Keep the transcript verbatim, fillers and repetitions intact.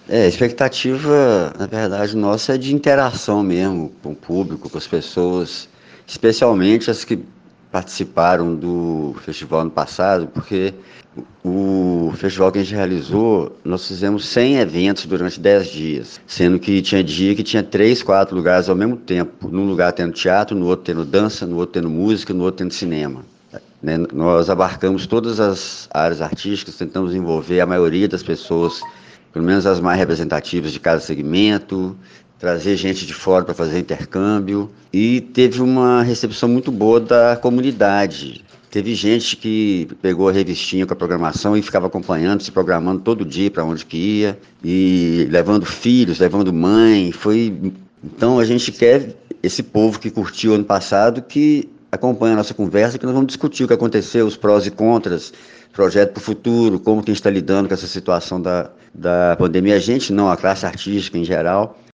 É, a expectativa, na verdade, nossa é de interação mesmo com o público, com as pessoas, especialmente as que participaram do festival ano passado, porque o festival que a gente realizou, nós fizemos cem eventos durante dez dias, sendo que tinha dia que tinha três, quatro lugares ao mesmo tempo, num lugar tendo teatro, no outro tendo dança, no outro tendo música, no outro tendo cinema. Né? Nós abarcamos todas as áreas artísticas, tentamos envolver a maioria das pessoas, pelo menos as mais representativas de cada segmento, trazer gente de fora para fazer intercâmbio, e teve uma recepção muito boa da comunidade. Teve gente que pegou a revistinha com a programação e ficava acompanhando, se programando todo dia para onde que ia, e levando filhos, levando mãe. Foi... Então a gente quer esse povo que curtiu ano passado, que acompanha a nossa conversa, que nós vamos discutir o que aconteceu, os prós e contras, projeto para o futuro, como que a gente está lidando com essa situação da, da pandemia. A gente não, a classe artística em geral.